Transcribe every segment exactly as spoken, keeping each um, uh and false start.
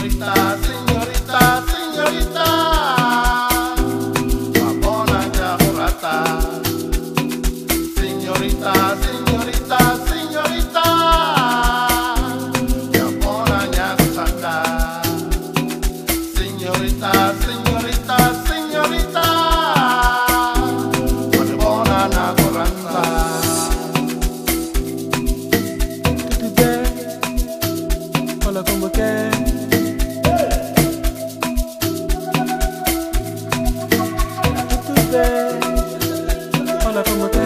Señorita, señorita, señorita, babona nyahurata. Señorita, señorita, señorita, babona nyahurata. Señorita, señorita, señorita, babona nyahurata. Hola, como que hola, como que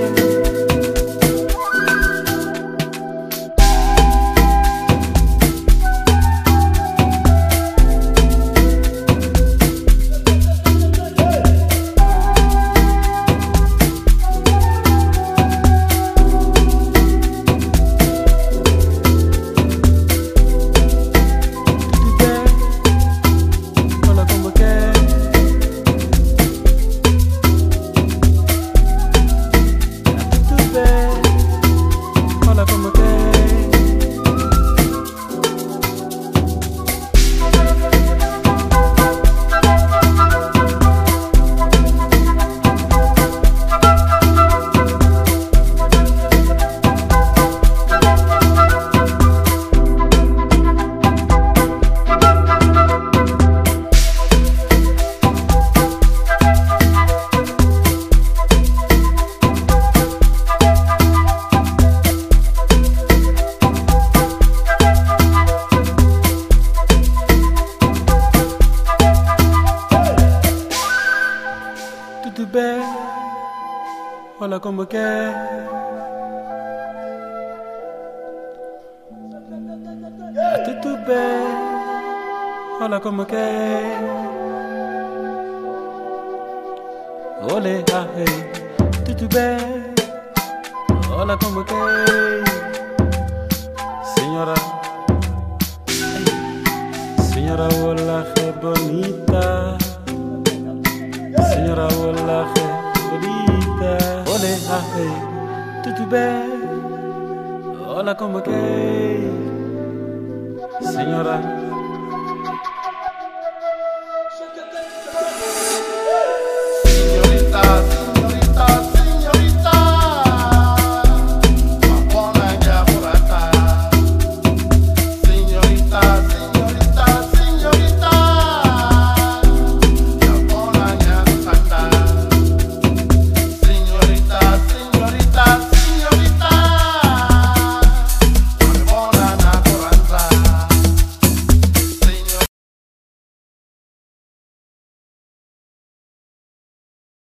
tudo bem? Olha como que é tudo bem? Olha como que olha aí, tudo bem? Olha como que senhora, senhora, olha que bonita. Senhora, olá, bonita. Olê, ai, tudo bem? Olha como que, senhora.